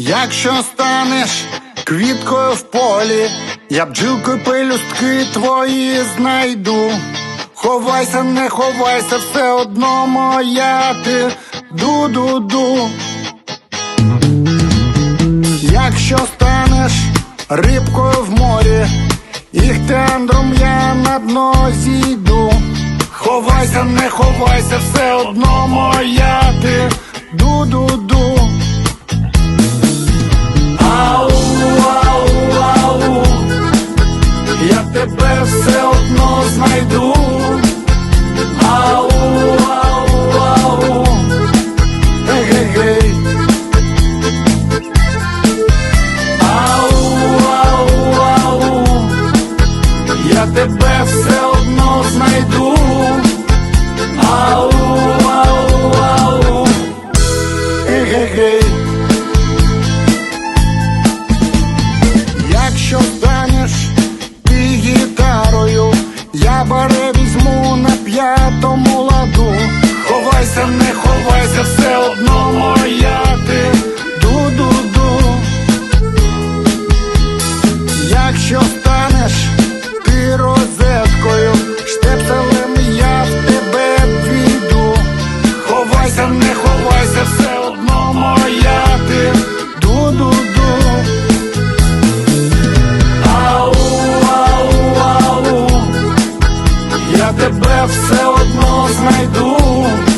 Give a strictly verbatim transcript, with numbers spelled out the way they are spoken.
Якщо станеш квіткою в полі, я бджілкою пелюстки твої знайду. Ховайся, не ховайся, все одно моя ти, ду-ду-ду. Якщо станеш рибкою в морі, іхтіандром я на дно зійду. Ховайся, не ховайся, все одно моя ти, ду-ду-ду. Ау, ау, ау, я тебе все одно знайду. Ау, ау, ау, гей-гей-гей. Ау, ау, ау, я тебе все одно знайду. Ау, ау, ау, гей-гей-гей. Якщо станеш ти гітарою, я баре візьму на п'ятому ладу. Ховайся, не ховайся, все одно моя ти, ду-ду-ду. Якщо станеш ти розеткою, штепселем я в тебе війду. Ховайся, не ховайся, все одно моя ти, ду-ду-ду. Ау, ау, ау, я тебе все одно знайду.